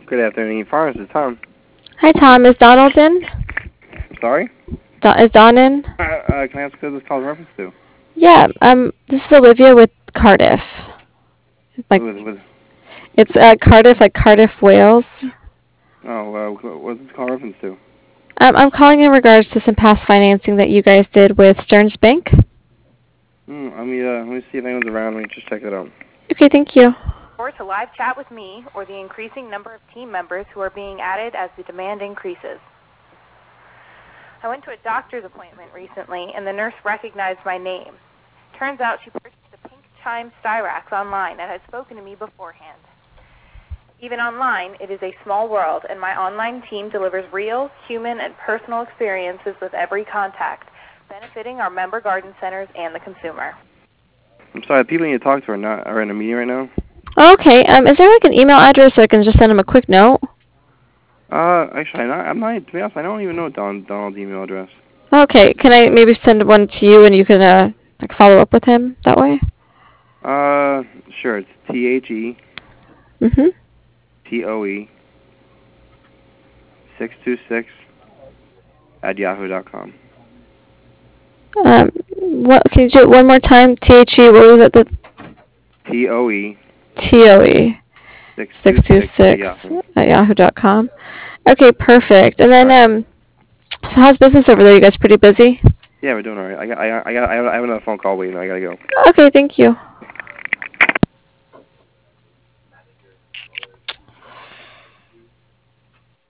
Good afternoon, Farms. It's Tom. Hi, Tom. Is Donald in? Sorry? Is Don in? Can I ask who this call reference to? Yeah. This is Olivia with Cardiff. Like, it's Cardiff, like Cardiff, Wales. What's this call reference to? I'm calling in regards to some past financing that you guys did with Stearns Bank. Let me see if anyone's around. Let me just check it out. Okay, thank you. Or to live chat with me or the increasing number of team members who are being added as the demand increases. I went to a doctor's appointment recently, and the nurse recognized my name. Turns out she purchased a Pink Chime Styrax online that had spoken to me beforehand. Even online, it is a small world, and my online team delivers real, human, and personal experiences with every contact, benefiting our member garden centers and the consumer. I'm sorry, the people you need to talk to are in a meeting right now. Okay. Is there like an email address so I can just send him a quick note? Actually, I'm not. To be honest, I don't even know Donald's email address. Okay. Can I maybe send one to you and you can like follow up with him that way? Sure. It's THE. TOE 626 at yahoo.com. What? Can you do it one more time? THE. What was it? The TOE TOE 626 at yahoo.com. Okay, perfect. And then so how's business over there? You guys pretty busy? Yeah, we're doing all right. I have another phone call waiting. I gotta go. Okay, thank you.